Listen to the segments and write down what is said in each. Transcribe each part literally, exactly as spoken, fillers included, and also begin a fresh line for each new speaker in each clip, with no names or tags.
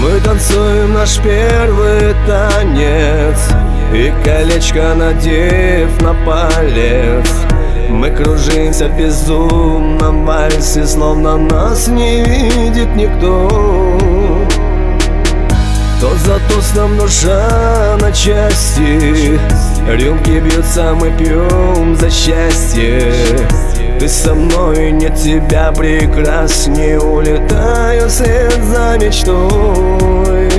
Мы танцуем наш первый танец, и колечко надев на палец. Мы кружимся в безумном вальсе, словно нас не видит никто. То за тост нам душа на части, рюмки бьются, мы пьем за счастье. Ты со мной, нет тебя прекраснее, улетаю вслед за мечтой.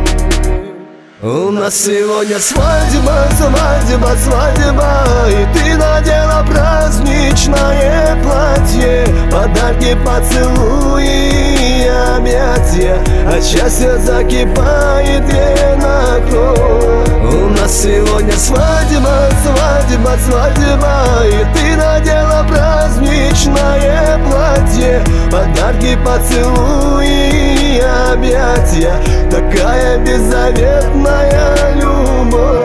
У нас сегодня свадьба, свадьба, свадьба, и ты надела праздничное платье. Подарки, поцелуи и объятия, от счастья закипает вена кровь. У нас сегодня свадьба, свадьба, свадьба, и ты надела праздничное платье. Подарки, поцелуи и объятия, такая беззаветная любовь.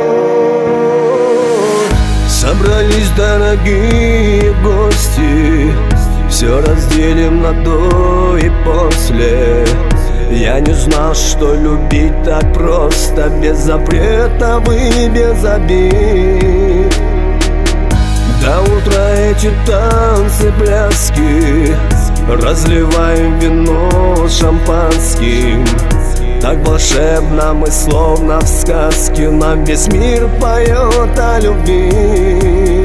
Собрались дорогие гости, все разделим на до и после. Я не знал, что любить так просто, без запретов и без обид. До утра эти танцы, пляски, разливаем вино шампанским. Так волшебно мы, словно в сказке, нам весь мир поет о любви.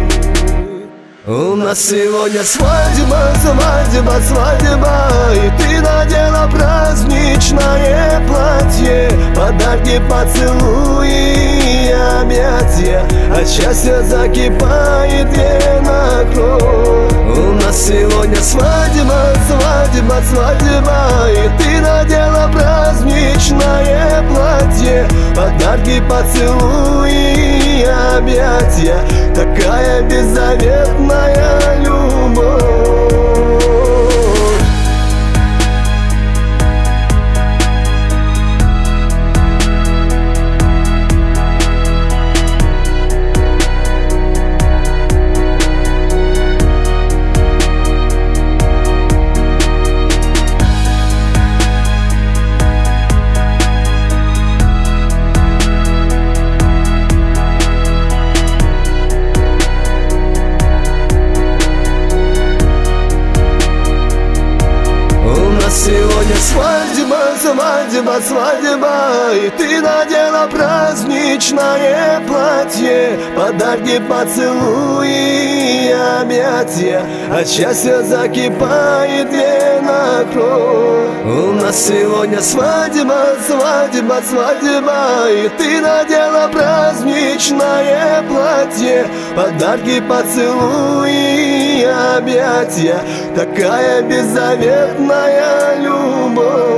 У нас сегодня свадьба, свадьба, свадьба, и ты надела праздничное платье. Подарки, поцелуи и объятия, от счастья закипает вена кровь. У нас сегодня свадьба, свадьба, свадьба, и ты надела праздничное платье. Подарки, поцелуи и объятия, такая беззаветная любовь. Сегодня свадьба, свадьба, свадьба, и ты надела праздничное платье. Подарки, поцелуи и объятия, от счастья закипает вена кровь. У нас сегодня свадьба, свадьба, свадьба, и ты надела праздничное платье. Подарки, поцелуи и объятия, такая беззаветная любовь.